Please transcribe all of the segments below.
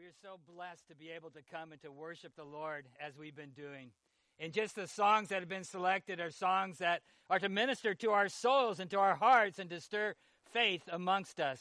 We're so blessed to be able to come and to worship the Lord as we've been doing. And just the songs that have been selected are songs that are to minister to our souls and to our hearts and to stir faith amongst us.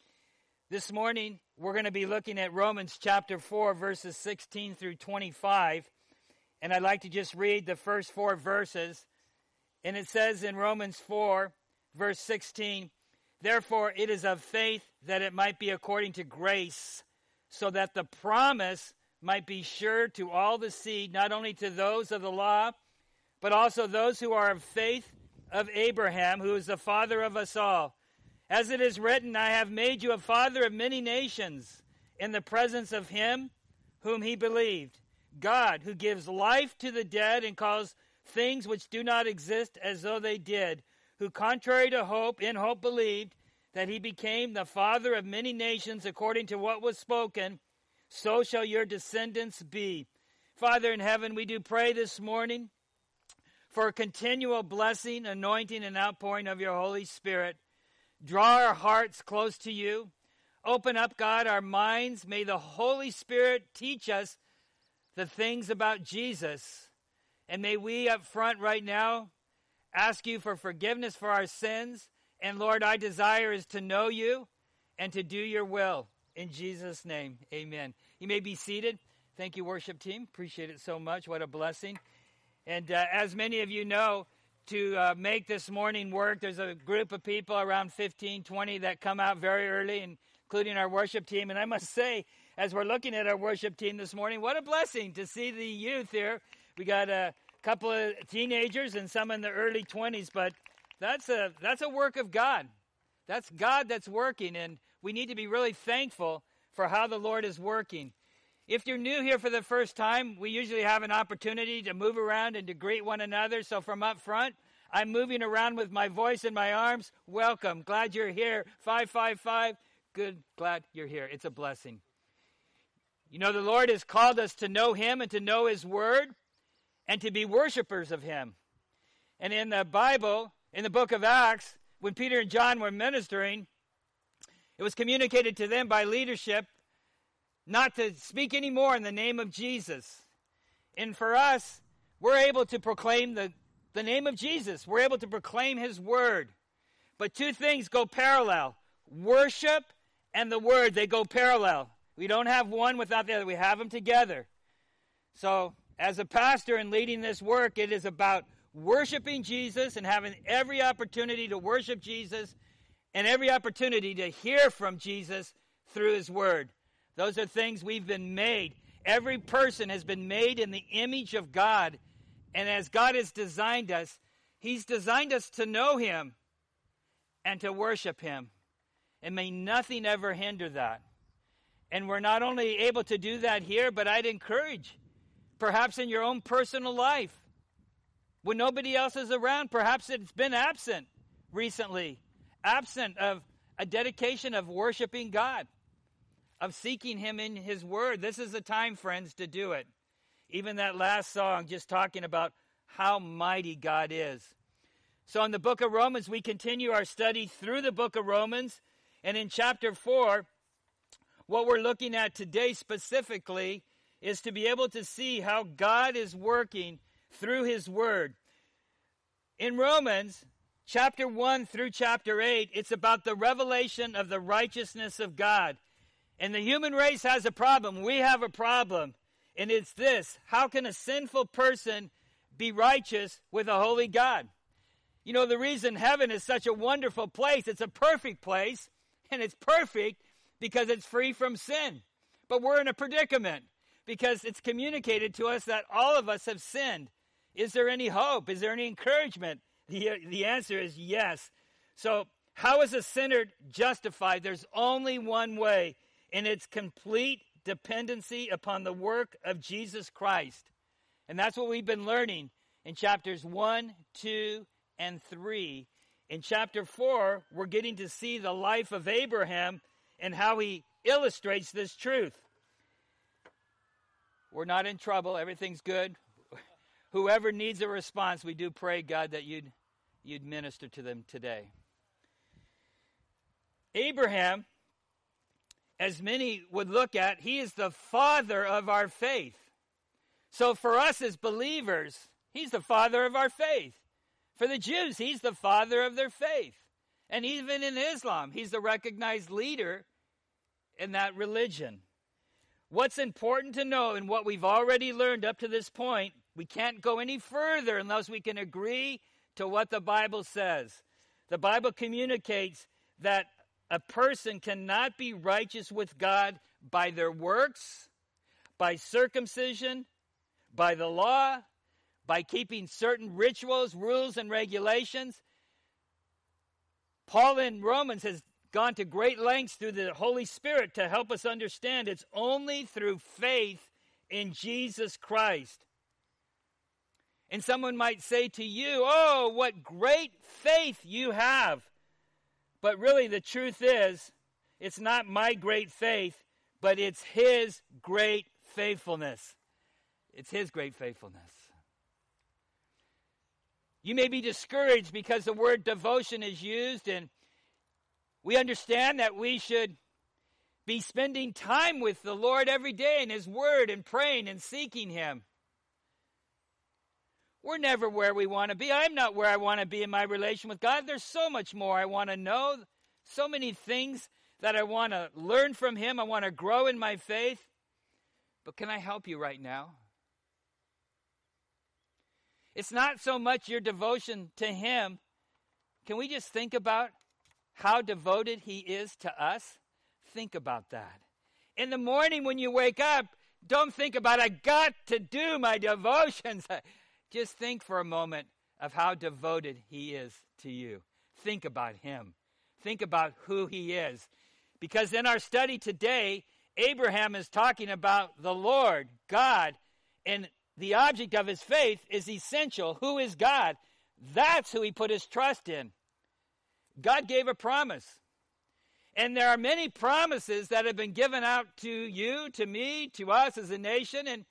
This morning, we're going to be looking at Romans chapter 4, verses 16 through 25. And I'd like to just read the first 4 verses. And it says in Romans 4, verse 16, "Therefore it is of faith that it might be according to grace, so that the promise might be sure to all the seed, not only to those of the law, but also those who are of faith of Abraham, who is the father of us all. As it is written, I have made you a father of many nations, in the presence of him whom he believed, God, who gives life to the dead and calls things which do not exist as though they did, who contrary to hope, in hope believed, that he became the father of many nations according to what was spoken, so shall your descendants be." Father in heaven, we do pray this morning for a continual blessing, anointing, and outpouring of your Holy Spirit. Draw our hearts close to you. Open up, God, our minds. May the Holy Spirit teach us the things about Jesus. And may we up front right now ask you for forgiveness for our sins. And Lord, our desire is to know you and to do your will. In Jesus' name, amen. You may be seated. Thank you, worship team. Appreciate it so much. What a blessing. And as many of you know, to make this morning work, there's a group of people, around 15, 20, that come out very early, including our worship team. And I must say, as we're looking at our worship team this morning, what a blessing to see the youth here. We got a couple of teenagers and some in the early 20s, but that's a work of God. That's God that's working, and we need to be really thankful for how the Lord is working. If you're new here for the first time, we usually have an opportunity to move around and to greet one another. So from up front, I'm moving around with my voice and my arms. Welcome. Glad you're here. 555. Good. Glad you're here. It's a blessing. You know, the Lord has called us to know him and to know his word and to be worshipers of him. And in the Bible, in the book of Acts, when Peter and John were ministering, it was communicated to them by leadership not to speak anymore in the name of Jesus. And for us, we're able to proclaim the name of Jesus. We're able to proclaim his word. But two things go parallel. Worship and the word, they go parallel. We don't have one without the other. We have them together. So as a pastor and leading this work, it is about worshiping Jesus and having every opportunity to worship Jesus and every opportunity to hear from Jesus through his word. Those are things we've been made. Every person has been made in the image of God. And as God has designed us, he's designed us to know him and to worship him. And may nothing ever hinder that. And we're not only able to do that here, but I'd encourage, perhaps in your own personal life, when nobody else is around, perhaps it's been absent recently, absent of a dedication of worshiping God, of seeking him in his word. This is the time, friends, to do it. Even that last song, just talking about how mighty God is. So in the book of Romans, we continue our study through the book of Romans. And in chapter 4, what we're looking at today specifically is to be able to see how God is working through his word. In Romans, chapter 1 through chapter 8, it's about the revelation of the righteousness of God. And the human race has a problem. We have a problem. And it's this: how can a sinful person be righteous with a holy God? You know, the reason heaven is such a wonderful place, it's a perfect place, and it's perfect because it's free from sin. But we're in a predicament because it's communicated to us that all of us have sinned. Is there any hope? Is there any encouragement? The answer is yes. So how is a sinner justified? There's only one way, and it's complete dependency upon the work of Jesus Christ. And that's what we've been learning in chapters 1, 2, and 3. In chapter 4, we're getting to see the life of Abraham and how he illustrates this truth. We're not in trouble. Everything's good. Whoever needs a response, we do pray, God, that you'd minister to them today. Abraham as many would look at, he is the father of our faith. So for us as believers, he's the father of our faith. For the Jews, he's the father of their faith. And even in Islam, he's the recognized leader in that religion. What's important to know, and what we've already learned up to this point, we can't go any further unless we can agree to what the Bible says. The Bible communicates that a person cannot be righteous with God by their works, by circumcision, by the law, by keeping certain rituals, rules, and regulations. Paul in Romans has gone to great lengths through the Holy Spirit to help us understand it's only through faith in Jesus Christ. And someone might say to you, oh, what great faith you have. But really the truth is, it's not my great faith, but it's his great faithfulness. It's his great faithfulness. You may be discouraged because the word devotion is used, and we understand that we should be spending time with the Lord every day in his word and praying and seeking him. We're never where we want to be. I'm not where I want to be in my relation with God. There's so much more I want to know, so many things that I want to learn from him. I want to grow in my faith. But can I help you right now? It's not so much your devotion to him. Can we just think about how devoted he is to us? Think about that. In the morning when you wake up, don't think about, I got to do my devotions. Just think for a moment of how devoted he is to you. Think about him. Think about who he is. Because in our study today, Abraham is talking about the Lord, God, and the object of his faith is essential. Who is God? That's who he put his trust in. God gave a promise. And there are many promises that have been given out to you, to me, to us as a nation, and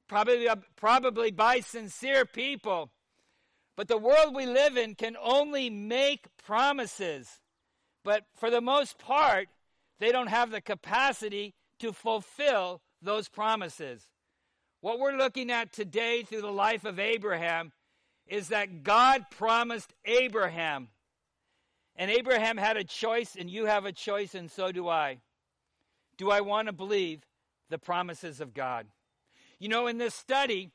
probably by sincere people. But the world we live in can only make promises. But for the most part, they don't have the capacity to fulfill those promises. What we're looking at today through the life of Abraham is that God promised Abraham. And Abraham had a choice, and you have a choice, and so do I. Do I want to believe the promises of God? You know, in this study,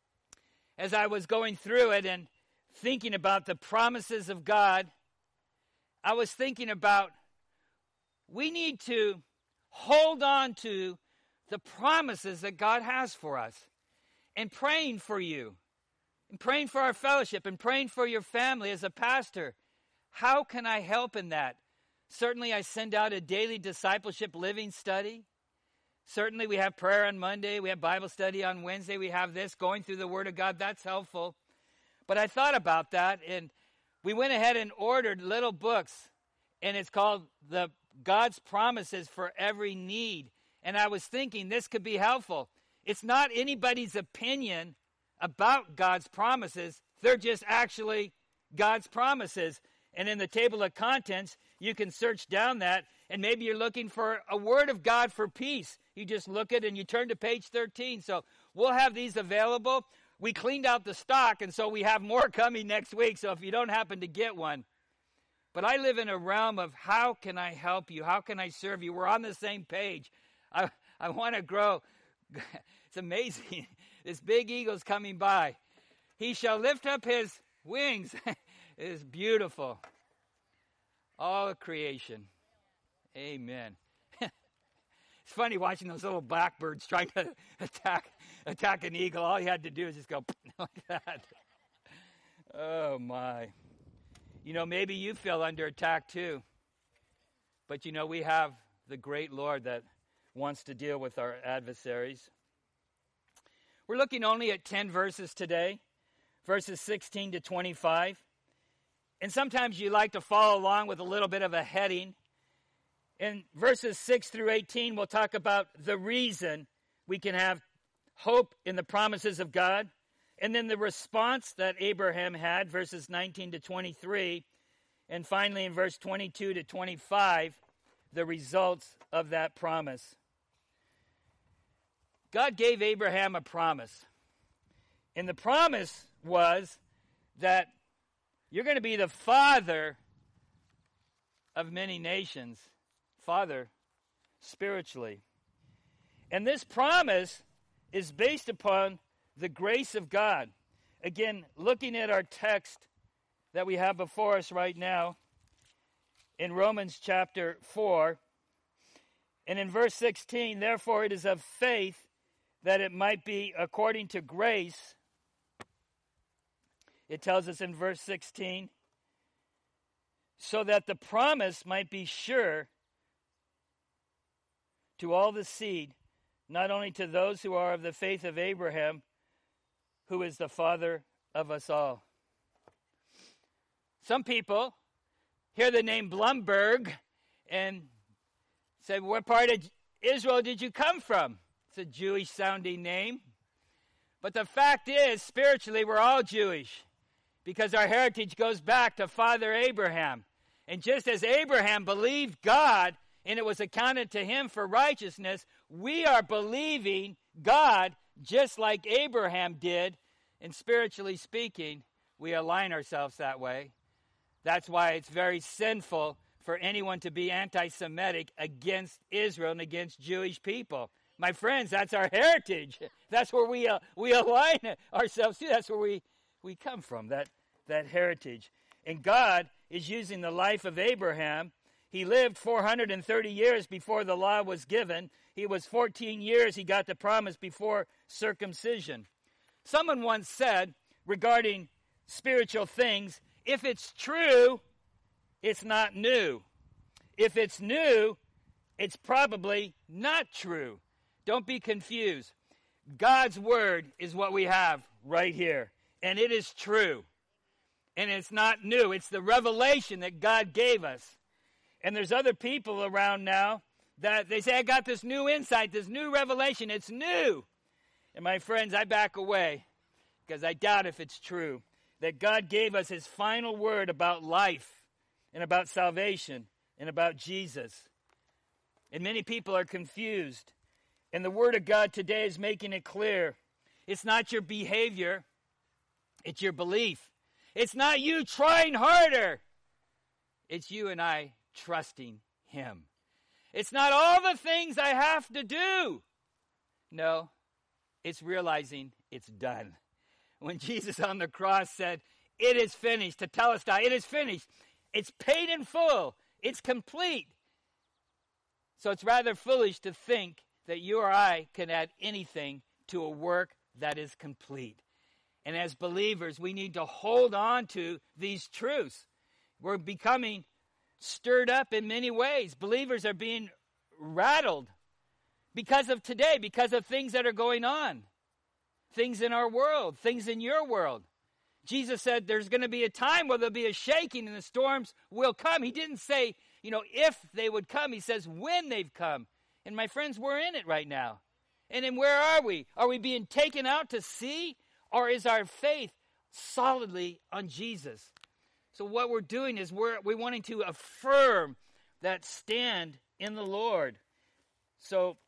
as I was going through it and thinking about the promises of God, I was thinking about we need to hold on to the promises that God has for us, and praying for you, and praying for our fellowship, and praying for your family as a pastor. How can I help in that? Certainly I send out a daily discipleship living study. Certainly we have prayer on Monday, we have Bible study on Wednesday, we have this, going through the Word of God. That's helpful. But I thought about that, and we went ahead and ordered little books, and it's called the God's Promises for Every Need. And I was thinking this could be helpful. It's not anybody's opinion about God's promises. They're just actually God's promises. And in the table of contents, you can search down that, and maybe you're looking for a word of God for peace. You just look at it and you turn to page 13. So we'll have these available. We cleaned out the stock, and so we have more coming next week. So if you don't happen to get one. But I live in a realm of how can I help you? How can I serve you? We're on the same page. I want to grow. It's amazing. This big eagle's coming by. He shall lift up his wings. It is beautiful. All creation. Amen. It's funny watching those little blackbirds trying to attack an eagle. All you had to do is just go like that. Oh, my. You know, maybe you feel under attack too. But, you know, we have the great Lord that wants to deal with our adversaries. We're looking only at 10 verses today, verses 16 to 25. And sometimes you like to follow along with a little bit of a heading. In verses 6 through 18, we'll talk about the reason we can have hope in the promises of God. And then the response that Abraham had, verses 19 to 23. And finally, in verse 22 to 25, the results of that promise. God gave Abraham a promise. And the promise was that you're going to be the father of many nations. Father, spiritually. And this promise is based upon the grace of God. Again, looking at our text that we have before us right now in Romans chapter 4, and in verse 16, therefore it is of faith that it might be according to grace. It tells us in verse 16, so that the promise might be sure to all the seed, not only to those who are of the faith of Abraham, who is the father of us all. Some people hear the name Blumberg and say, what part of Israel did you come from? It's a Jewish-sounding name. But the fact is, spiritually, we're all Jewish because our heritage goes back to Father Abraham. And just as Abraham believed God and it was accounted to him for righteousness, we are believing God just like Abraham did. And spiritually speaking, we align ourselves that way. That's why it's very sinful for anyone to be anti-Semitic against Israel and against Jewish people. My friends, that's our heritage. That's where we align ourselves to. That's where we come from, that heritage. And God is using the life of Abraham. He lived 430 years before the law was given. He was 14 years. He got the promise before circumcision. Someone once said regarding spiritual things, if it's true, it's not new. If it's new, it's probably not true. Don't be confused. God's word is what we have right here. And it is true. And it's not new. It's the revelation that God gave us. And there's other people around now that they say, I got this new insight, this new revelation. It's new. And my friends, I back away because I doubt if it's true. That God gave us his final word about life and about salvation and about Jesus. And many people are confused. And the word of God today is making it clear. It's not your behavior. It's your belief. It's not you trying harder. It's you and I trusting him. It's not all the things I have to do. No, it's realizing it's done. When Jesus on the cross said, it is finished, tetelestai, it is finished. It's paid in full. It's complete. So it's rather foolish to think that you or I can add anything to a work that is complete. And as believers, we need to hold on to these truths. We're becoming stirred up in many ways. Believers are being rattled because of today, because of things that are going on. Things in our world, things in your world. Jesus said there's going to be a time where there'll be a shaking and the storms will come. He didn't say, if they would come. He says when they've come. And my friends, we're in it right now. And then where are we? Are we being taken out to sea? Or is our faith solidly on Jesus? So what we're doing is we're wanting to affirm that stand in the Lord. So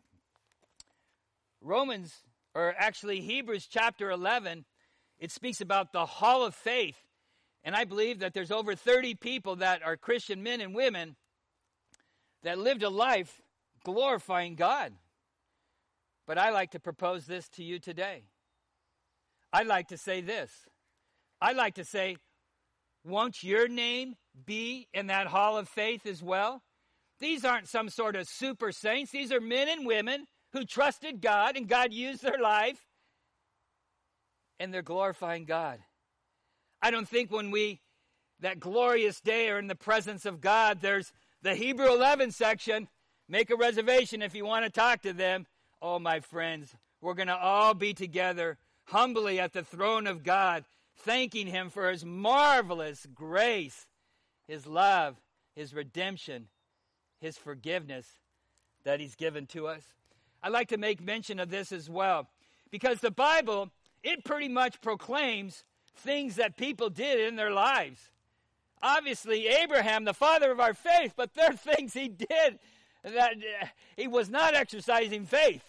Hebrews chapter 11, it speaks about the hall of faith. And I believe that there's over 30 people that are Christian men and women that lived a life glorifying God. But I like to propose this to you today. I'd like to say this. I'd like to say, won't your name be in that hall of faith as well? These aren't some sort of super saints. These are men and women who trusted God and God used their life and they're glorifying God. I don't think when that glorious day are in the presence of God, there's the Hebrew 11 section. Make a reservation if you want to talk to them. Oh, my friends, we're going to all be together humbly at the throne of God, thanking him for his marvelous grace, his love, his redemption, his forgiveness that he's given to us. I'd like to make mention of this as well, because the Bible, it pretty much proclaims things that people did in their lives. obviously Abraham, the father of our faith, but there are things he did that he was not exercising faith,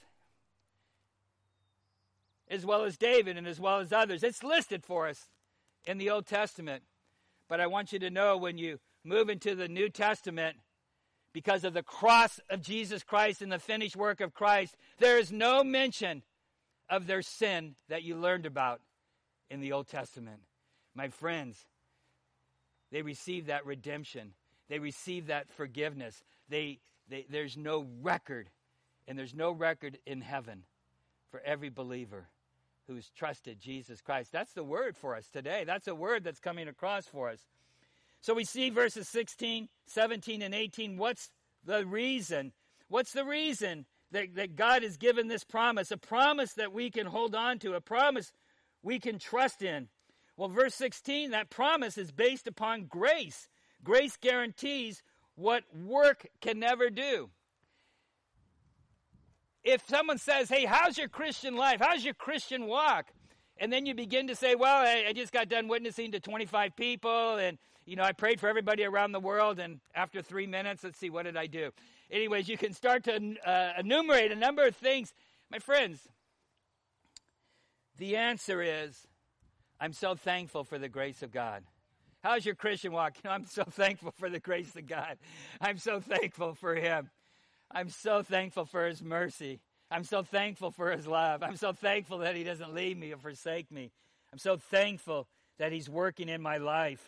as well as David and as well as others. It's listed for us in the Old Testament. But I want you to know, when you move into the New Testament, because of the cross of Jesus Christ and the finished work of Christ, there is no mention of their sin that you learned about in the Old Testament. My friends, they received that redemption. They received that forgiveness. There's no record, and there's no record in heaven for every believer who's trusted Jesus Christ. That's the word for us today. That's a word that's coming across for us. So we see verses 16, 17, and 18. What's the reason? What's the reason that God has given this promise? A promise that we can hold on to, a promise we can trust in. Well, verse 16, that promise is based upon grace. Grace guarantees what work can never do. If someone says, hey, how's your Christian life? How's your Christian walk? And then you begin to say, well, I just got done witnessing to 25 people, and I prayed for everybody around the world, and after 3 minutes, let's see, what did I do? Anyways, you can start to enumerate a number of things. My friends, the answer is, I'm so thankful for the grace of God. How's your Christian walk? I'm so thankful for the grace of God. I'm so thankful for Him. I'm so thankful for His mercy. I'm so thankful for His love. I'm so thankful that He doesn't leave me or forsake me. I'm so thankful that He's working in my life.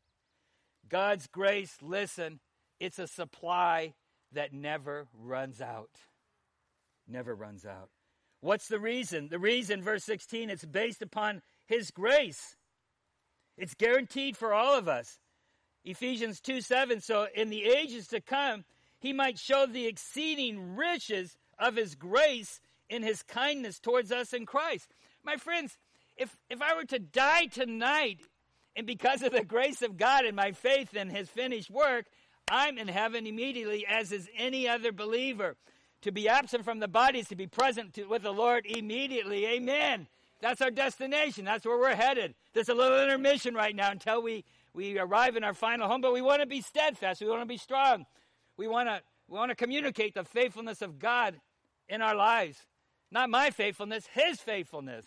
God's grace, listen, it's a supply that never runs out. Never runs out. What's the reason? The reason, verse 16, it's based upon His grace. It's guaranteed for all of us. Ephesians 2:7, so in the ages to come, He might show the exceeding riches of His grace in His kindness towards us in Christ. My friends, if I were to die tonight, and because of the grace of God and my faith in His finished work, I'm in heaven immediately, as is any other believer. To be absent from the body is to be present with the Lord immediately. Amen. That's our destination. That's where we're headed. There's a little intermission right now until we arrive in our final home, but we want to be steadfast. We want to be strong. We want to communicate the faithfulness of God in our lives. Not my faithfulness, His faithfulness.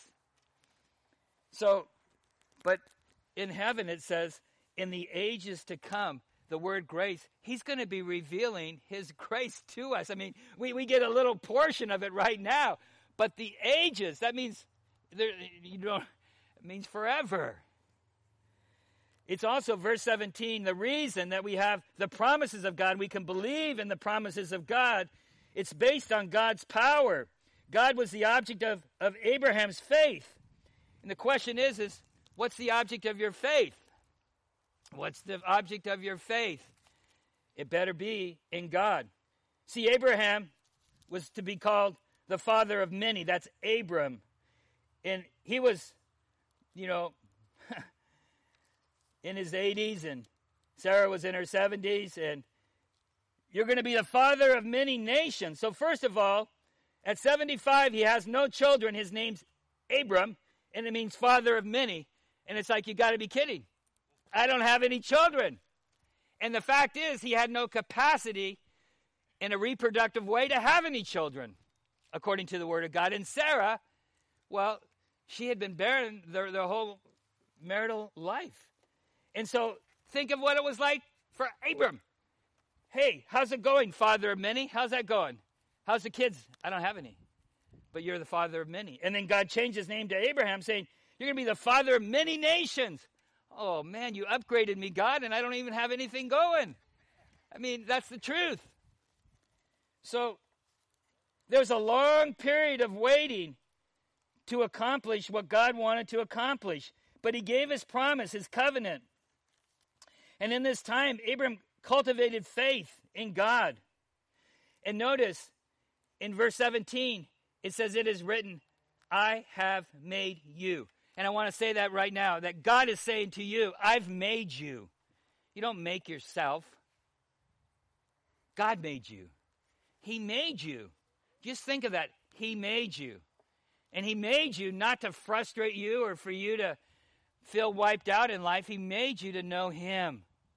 So, but in heaven it says, in the ages to come, the word grace, He's going to be revealing His grace to us. I mean, we get a little portion of it right now, but the ages, that means, it means forever. It's also, verse 17, the reason that we have the promises of God, we can believe in the promises of God, it's based on God's power. God was the object of Abraham's faith. And the question is what's the object of your faith? What's the object of your faith? It better be in God. See, Abraham was to be called the father of many. That's Abram. And he was, in his 80s, and Sarah was in her 70s, and you're going to be the father of many nations. So first of all, at 75, he has no children. His name's Abram, and it means father of many. And it's like, you got to be kidding. I don't have any children. And the fact is, he had no capacity in a reproductive way to have any children, according to the Word of God. And Sarah, well, she had been barren their whole marital life. And so think of what it was like for Abram. Hey, how's it going, father of many? How's that going? How's the kids? I don't have any. But you're the father of many. And then God changed his name to Abraham, saying, you're going to be the father of many nations. Oh, man, you upgraded me, God, and I don't even have anything going. I mean, that's the truth. So there's a long period of waiting to accomplish what God wanted to accomplish. But He gave His promise, His covenant. And in this time, Abram cultivated faith in God. And notice, in verse 17, it says, it is written, I have made you. And I want to say that right now, that God is saying to you, I've made you. You don't make yourself. God made you. He made you. Just think of that. He made you. And He made you not to frustrate you or for you to feel wiped out in life. He made you to know Him.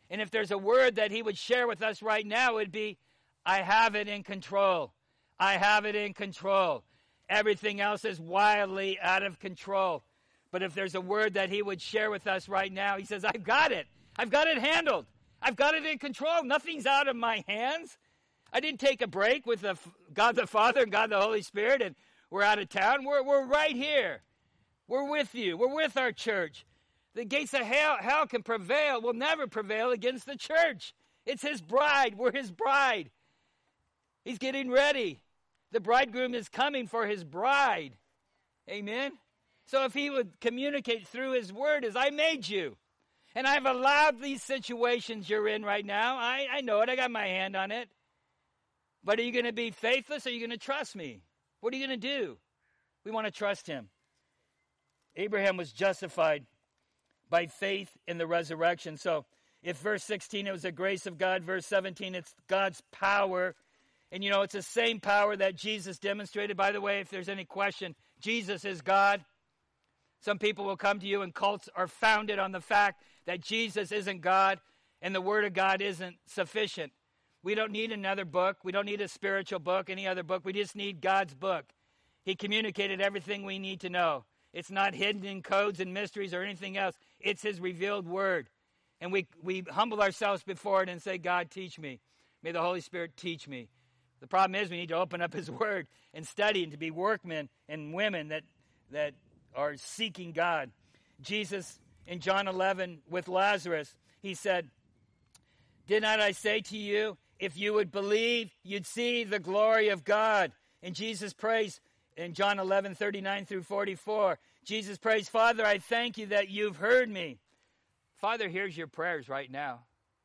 And if there's a word that he would share with us right now, it would be, I have it in control. I have it in control. Everything else is wildly out of control. But if there's a word that he would share with us right now, he says, I've got it. I've got it handled. I've got it in control. Nothing's out of my hands. I didn't take a break with God the Father and God the Holy Spirit and we're out of town. We're right here. We're with you. We're with our church. The gates of hell can prevail, will never prevail against the church. It's his bride. We're his bride. He's getting ready. The bridegroom is coming for his bride. Amen? So if he would communicate through his word as I made you, and I've allowed these situations you're in right now, I know it. I got my hand on it. But are you going to be faithless or are you going to trust me? What are you going to do? We want to trust him. Abraham was justified by faith in the resurrection. So if verse 16, it was the grace of God. Verse 17, it's God's power. And you know, it's the same power that Jesus demonstrated. By the way, if there's any question, Jesus is God. Some people will come to you and cults are founded on the fact that Jesus isn't God and the Word of God isn't sufficient. We don't need another book. We don't need a spiritual book, any other book. We just need God's book. He communicated everything we need to know. It's not hidden in codes and mysteries or anything else. It's his revealed word. And we humble ourselves before it and say, God, teach me. May the Holy Spirit teach me. The problem is we need to open up his word and study and to be workmen and women that are seeking God. Jesus, in John 11 with Lazarus, he said, did not I say to you, if you would believe, you'd see the glory of God. And Jesus prays in John 11:39 through 44. Jesus prays, Father, I thank you that you've heard me. Father hears your prayers right now.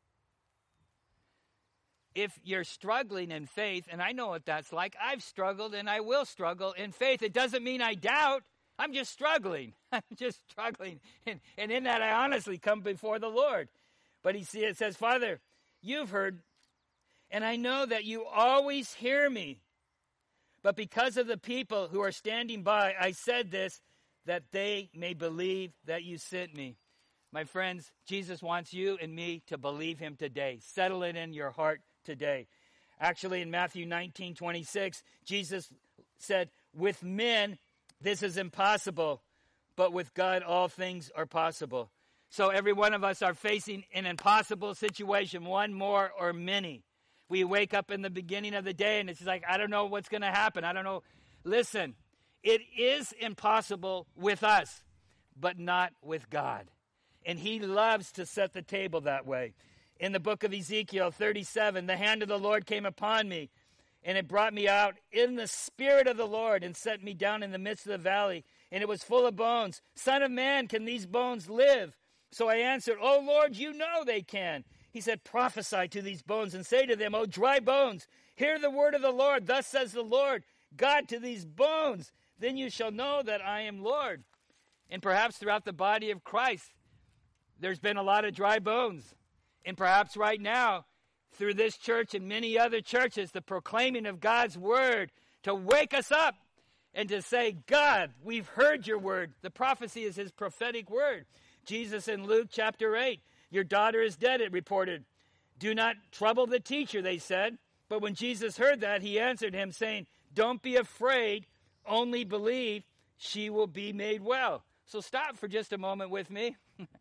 If you're struggling in faith, and I know what that's like, I've struggled and I will struggle in faith. It doesn't mean I doubt. I'm just struggling. I'm just struggling. And in that, I honestly come before the Lord. But it says, Father, you've heard, and I know that you always hear me. But because of the people who are standing by, I said this, that they may believe that you sent me. My friends, Jesus wants you and me to believe him today. Settle it in your heart today. Actually, in Matthew 19:26, Jesus said, with men, this is impossible, but with God, all things are possible. So every one of us are facing an impossible situation, one more or many. We wake up in the beginning of the day and it's like, I don't know what's going to happen. I don't know. Listen, it is impossible with us, but not with God. And he loves to set the table that way. In the book of Ezekiel 37, the hand of the Lord came upon me, and it brought me out in the spirit of the Lord and set me down in the midst of the valley, and it was full of bones. Son of man, can these bones live? So I answered, oh Lord, you know they can. He said, prophesy to these bones and say to them, O dry bones, hear the word of the Lord. Thus says the Lord God to these bones, then you shall know that I am Lord. And perhaps throughout the body of Christ, there's been a lot of dry bones. And perhaps right now, through this church and many other churches, the proclaiming of God's word to wake us up and to say, God, we've heard your word. The prophecy is his prophetic word. Jesus in Luke chapter 8, your daughter is dead, it reported. Do not trouble the teacher, they said. But when Jesus heard that, he answered him, saying, don't be afraid, only believe, she will be made well. So stop for just a moment with me.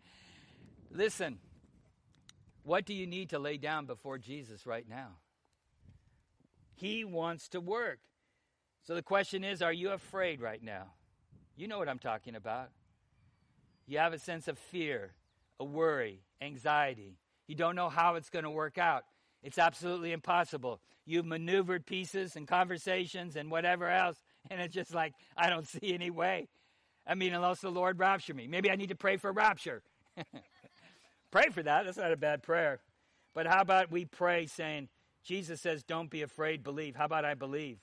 Listen, what do you need to lay down before Jesus right now? He wants to work. So the question is, are you afraid right now? You know what I'm talking about. You have a sense of fear, a worry, anxiety. You don't know how it's going to work out. It's absolutely impossible. You've maneuvered pieces and conversations and whatever else, and it's just like, I don't see any way. I mean, unless the Lord rapture me. Maybe I need to pray for rapture. Pray for that. That's not a bad prayer. But how about we pray saying, Jesus says, don't be afraid, believe. How about I believe?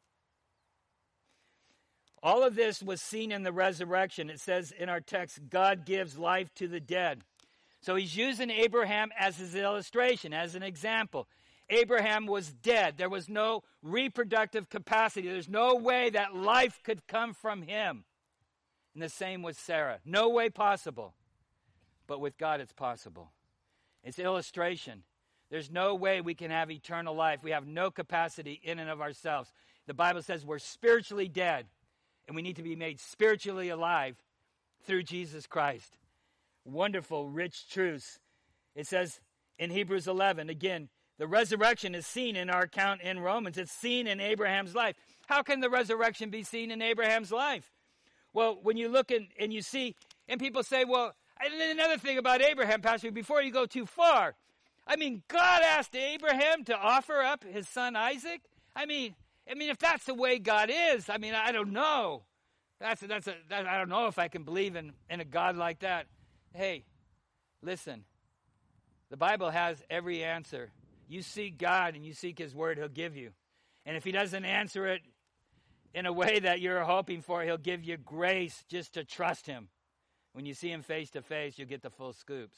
All of this was seen in the resurrection. It says in our text, God gives life to the dead. So he's using Abraham as his illustration, as an example. Abraham was dead. There was no reproductive capacity. There's no way that life could come from him. And the same with Sarah. No way possible. But with God, it's possible. It's illustration. There's no way we can have eternal life. We have no capacity in and of ourselves. The Bible says we're spiritually dead, and we need to be made spiritually alive through Jesus Christ. Wonderful, rich truths. It says in Hebrews 11, again, the resurrection is seen in our account in Romans. It's seen in Abraham's life. How can the resurrection be seen in Abraham's life? Well, when you look and you see, and people say, well, and another thing about Abraham, Pastor, before you go too far, I mean, God asked Abraham to offer up his son Isaac. I mean, if that's the way God is, I mean, I don't know. I don't know if I can believe in a God like that. Hey, listen, the Bible has every answer. You seek God and you seek his word, he'll give you. And if he doesn't answer it in a way that you're hoping for, he'll give you grace just to trust him. When you see him face to face, you'll get the full scoops.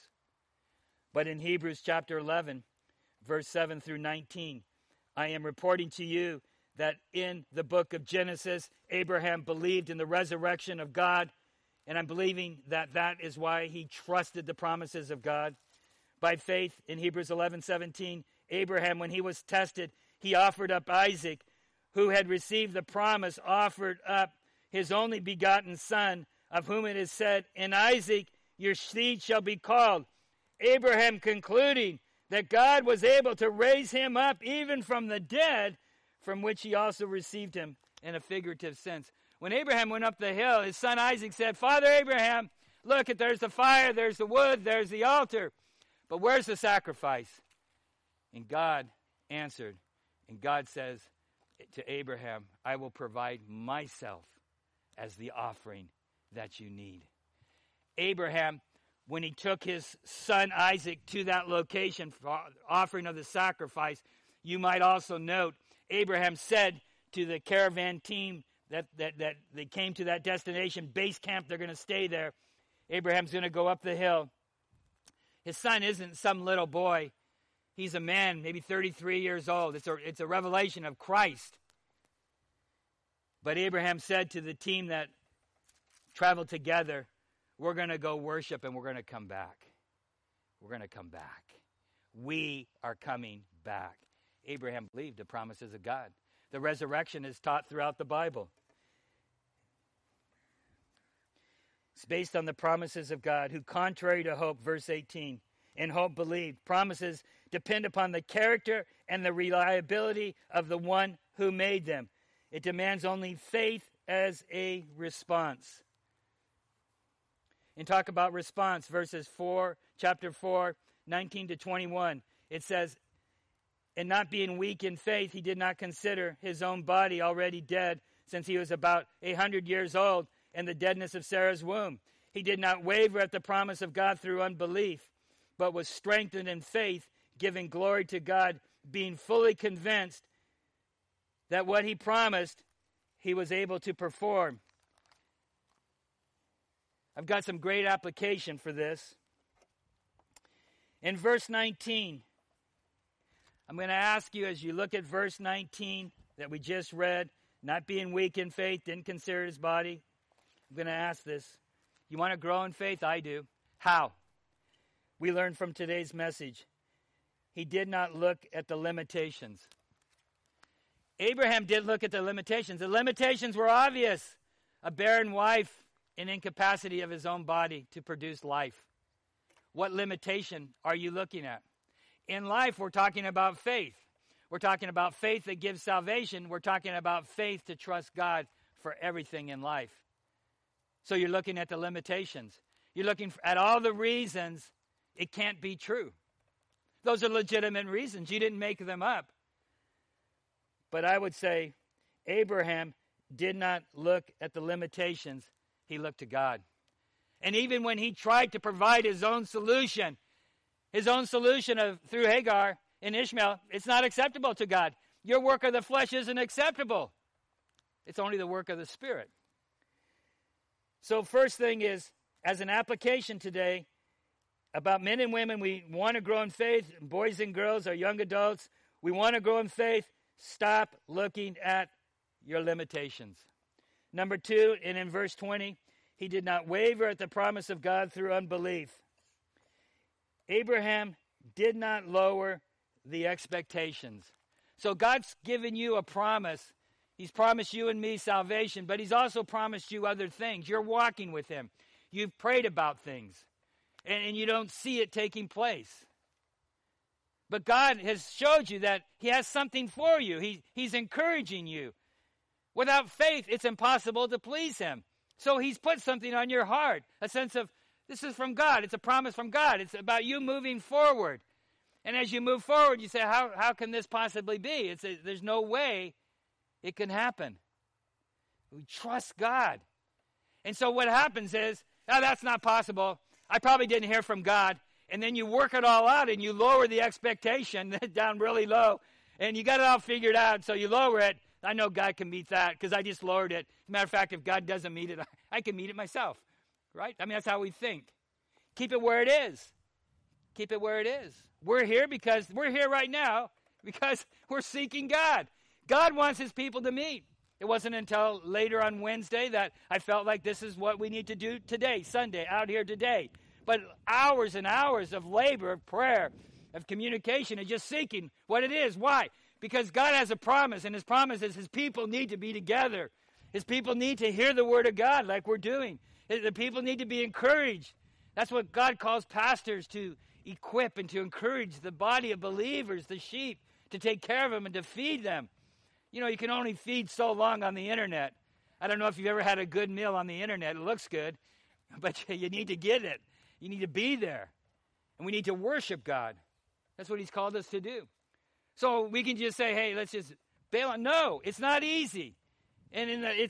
But in Hebrews chapter 11, verse 7 through 19, I am reporting to you that in the book of Genesis, Abraham believed in the resurrection of God, and I'm believing that that is why he trusted the promises of God. By faith, in Hebrews 11:17, Abraham, when he was tested, he offered up Isaac, who had received the promise, offered up his only begotten son, of whom it is said, in Isaac your seed shall be called. Abraham concluding that God was able to raise him up even from the dead, from which he also received him in a figurative sense. When Abraham went up the hill, his son Isaac said, Father Abraham, look, there's the fire, there's the wood, there's the altar. But where's the sacrifice? And God answered, and God says to Abraham, I will provide myself as the offering that you need. Abraham, when he took his son Isaac to that location for offering of the sacrifice, you might also note, Abraham said to the caravan team that they came to that destination, base camp, they're going to stay there. Abraham's going to go up the hill. His son isn't some little boy. He's a man, maybe 33 years old. It's a revelation of Christ. But Abraham said to the team that traveled together, we're going to go worship and we're going to come back. We're going to come back. We are coming back. Abraham believed the promises of God. The resurrection is taught throughout the Bible. It's based on the promises of God, who contrary to hope, verse 18, in hope believed. Promises depend upon the character and the reliability of the one who made them. It demands only faith as a response. And talk about response, chapter 4, 19 to 21. It says, and not being weak in faith, he did not consider his own body already dead, since he was about 100 years old, and the deadness of Sarah's womb. He did not waver at the promise of God through unbelief, but was strengthened in faith, giving glory to God, being fully convinced that what he promised, he was able to perform. I've got some great application for this. In verse 19, I'm going to ask you, as you look at verse 19 that we just read, not being weak in faith, didn't consider his body. I'm going to ask this. You want to grow in faith? I do. How? We learn from today's message. He did not look at the limitations. Abraham did look at the limitations. The limitations were obvious. A barren wife, an incapacity of his own body to produce life. What limitation are you looking at? In life, we're talking about faith. We're talking about faith that gives salvation. We're talking about faith to trust God for everything in life. So you're looking at the limitations. You're looking at all the reasons it can't be true. Those are legitimate reasons. You didn't make them up. But I would say Abraham did not look at the limitations. He looked to God. And even when he tried to provide his own solution through Hagar and Ishmael, it's not acceptable to God. Your work of the flesh isn't acceptable. It's only the work of the Spirit. So first thing is, as an application today, about men and women, we want to grow in faith, boys and girls, our young adults, we want to grow in faith. Stop looking at your limitations. Number 2, and in verse 20, he did not waver at the promise of God through unbelief. Abraham did not lower the expectations. So God's given you a promise. He's promised you and me salvation, but he's also promised you other things. You're walking with him. You've prayed about things, and you don't see it taking place. But God has showed you that he has something for you. He's encouraging you. Without faith, it's impossible to please him. So he's put something on your heart, a sense of, this is from God. It's a promise from God. It's about you moving forward. And as you move forward, you say, how can this possibly be? There's no way it can happen. We trust God. And so what happens is, that's not possible. I probably didn't hear from God. And then you work it all out and you lower the expectation down really low. And you got it all figured out, so you lower it. I know God can meet that because I just lowered it. As a matter of fact, if God doesn't meet it, I can meet it myself. Right? I mean, that's how we think. Keep it where it is. Keep it where it is. We're here right now because we're seeking God. God wants his people to meet. It wasn't until later on Wednesday that I felt like this is what we need to do today, Sunday, out here today. But hours and hours of labor, of prayer, of communication, and just seeking what it is. Why? Because God has a promise, and his promise is his people need to be together. His people need to hear the word of God like we're doing. The people need to be encouraged. That's what God calls pastors to equip and to encourage the body of believers, the sheep, to take care of them and to feed them. You know, you can only feed so long on the internet. I don't know if you've ever had a good meal on the internet. It looks good, but you need to get it. You need to be there. And we need to worship God. That's what he's called us to do. So we can just say, hey, let's just bail on. No, it's not easy. And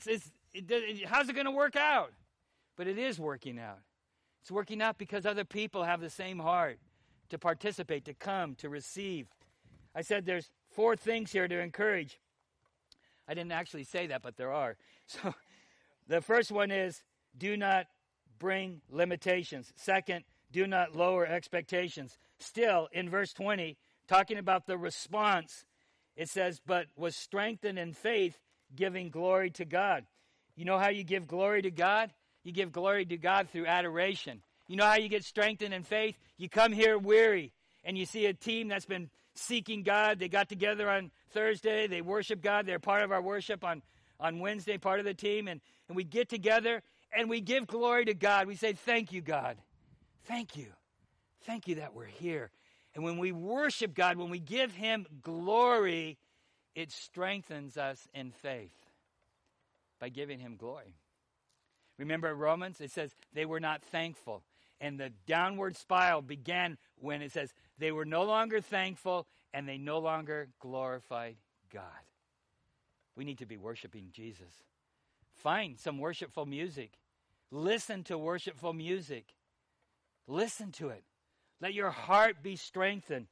how's it going to work out? But it is working out. It's working out because other people have the same heart to participate, to come, to receive. I said there's 4 things here to encourage. I didn't actually say that, but there are. So the first one is, do not bring limitations. Second, do not lower expectations. Still, in verse 20, talking about the response, it says, but was strengthened in faith, giving glory to God. You know how you give glory to God? You give glory to God through adoration. You know how you get strengthened in faith? You come here weary, and you see a team that's been seeking God. They got together on Thursday. They worship God. They're part of our worship on Wednesday, part of the team. And we get together, and we give glory to God. We say, thank you, God. Thank you. Thank you that we're here. And when we worship God, when we give him glory, it strengthens us in faith by giving him glory. Remember Romans? It says they were not thankful. And the downward spiral began when it says they were no longer thankful and they no longer glorified God. We need to be worshiping Jesus. Find some worshipful music. Listen to worshipful music. Listen to it. Let your heart be strengthened.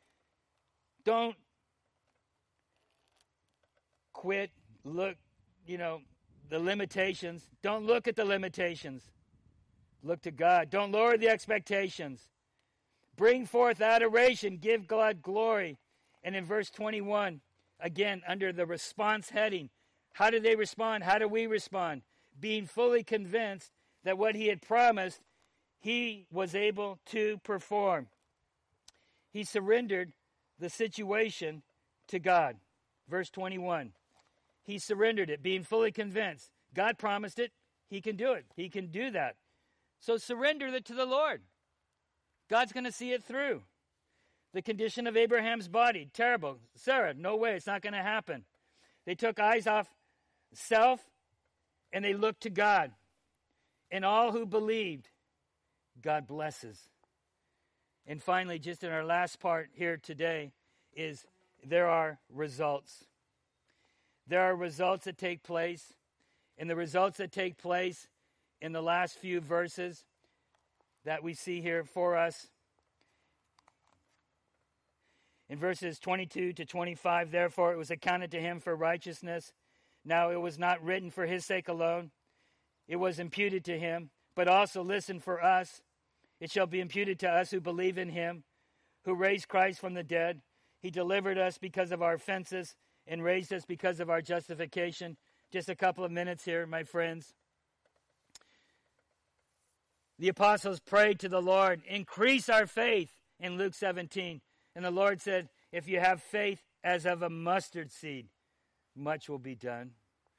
Don't quit. Look, the limitations. Don't look at the limitations. Look to God. Don't lower the expectations. Bring forth adoration. Give God glory. And in verse 21, again, under the response heading, how do they respond? How do we respond? Being fully convinced that what he had promised, he was able to perform. He surrendered the situation to God. Verse 21. He surrendered it, being fully convinced. God promised it. He can do it. He can do that. So surrender it to the Lord. God's going to see it through. The condition of Abraham's body, terrible. Sarah, no way, it's not going to happen. They took eyes off self and they looked to God. And all who believed, God blesses. And finally, just in our last part here today, is there are results. There are results that take place. And the results that take place in the last few verses that we see here for us. In verses 22 to 25, therefore it was accounted to him for righteousness. Now it was not written for his sake alone. It was imputed to him. But also listen for us. It shall be imputed to us who believe in him, who raised Christ from the dead. He delivered us because of our offenses and raised us because of our justification. Just a couple of minutes here, my friends. The apostles prayed to the Lord, increase our faith in Luke 17. And the Lord said, if you have faith as of a mustard seed, much will be done.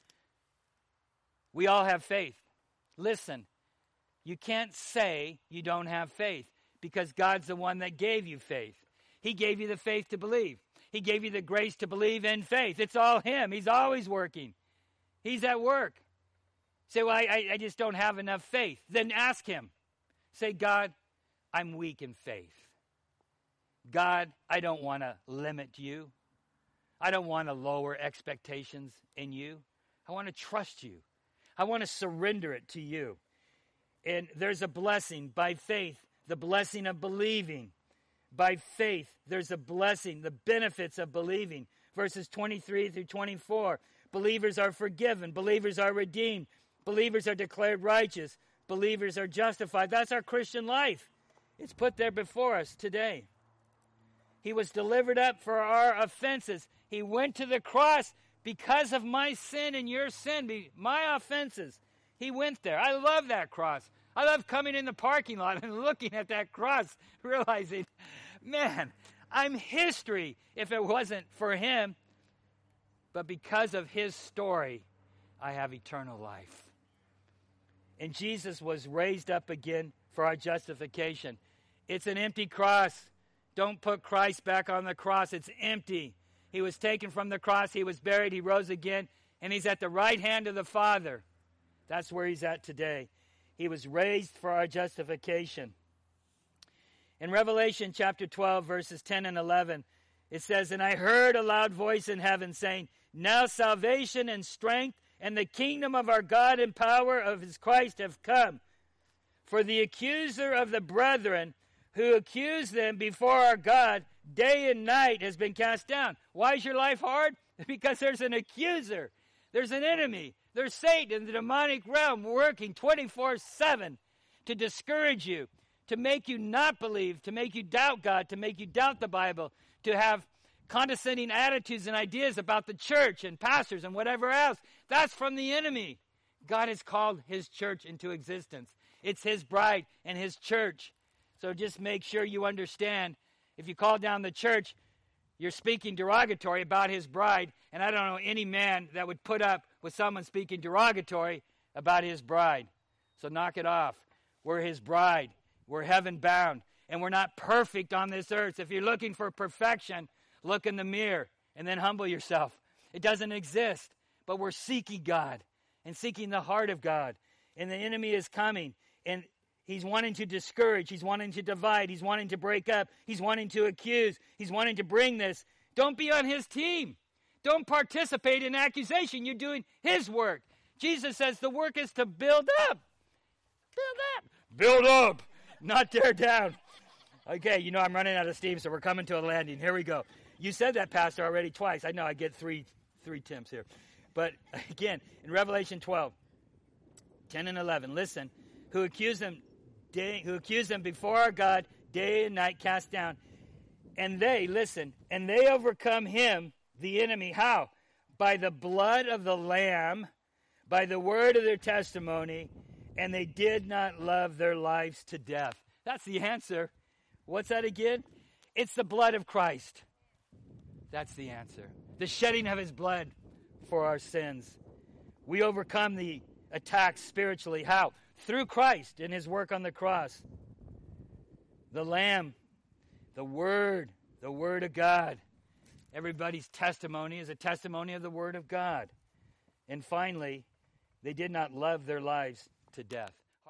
We all have faith. Listen, you can't say you don't have faith because God's the one that gave you faith. He gave you the faith to believe. He gave you the grace to believe in faith. It's all Him. He's always working. He's at work. Say, well, I just don't have enough faith. Then ask Him. Say, God, I'm weak in faith. God, I don't want to limit you. I don't want to lower expectations in you. I want to trust you. I want to surrender it to you. And there's a blessing by faith, the blessing of believing. By faith, there's a blessing, the benefits of believing. Verses 23 through 24. Believers are forgiven. Believers are redeemed. Believers are declared righteous. Believers are justified. That's our Christian life. It's put there before us today. He was delivered up for our offenses. He went to the cross because of my sin and your sin, my offenses. He went there. I love that cross. I love coming in the parking lot and looking at that cross, realizing, man, I'm history if it wasn't for Him. But because of His story, I have eternal life. And Jesus was raised up again for our justification. It's an empty cross. Don't put Christ back on the cross. It's empty. He was taken from the cross. He was buried. He rose again. And He's at the right hand of the Father. That's where He's at today. He was raised for our justification. In Revelation chapter 12, verses 10 and 11, it says, and I heard a loud voice in heaven saying, now salvation and strength and the kingdom of our God and power of His Christ have come. For the accuser of the brethren who accused them before our God day and night has been cast down. Why is your life hard? Because there's an accuser. There's an enemy. There's Satan in the demonic realm working 24/7 to discourage you, to make you not believe, to make you doubt God, to make you doubt the Bible, to have condescending attitudes and ideas about the church and pastors and whatever else. That's from the enemy. God has called His church into existence. It's His bride and His church. So just make sure you understand, if you call down the church, you're speaking derogatory about His bride, and I don't know any man that would put up with someone speaking derogatory about his bride. So knock it off. We're His bride. We're heaven bound, and we're not perfect on this earth. If you're looking for perfection, look in the mirror and then humble yourself. It doesn't exist, but we're seeking God and seeking the heart of God, and the enemy is coming, and he's wanting to discourage. He's wanting to divide. He's wanting to break up. He's wanting to accuse. He's wanting to bring this. Don't be on his team. Don't participate in accusation. You're doing His work. Jesus says the work is to build up. Build up. Build up. Not tear down. Okay, I'm running out of steam, so we're coming to a landing. Here we go. You said that, Pastor, already twice. I know I get three Tims here. But again, in Revelation 12, 10 and 11, listen, who accused them before our God day and night cast down. And they overcome him, the enemy, how? By the blood of the Lamb, by the word of their testimony, and they did not love their lives to death. That's the answer. What's that again? It's the blood of Christ. That's the answer. The shedding of His blood for our sins. We overcome the attacks spiritually. How? Through Christ and His work on the cross. The Lamb, the Word of God. Everybody's testimony is a testimony of the Word of God. And finally, they did not love their lives to death.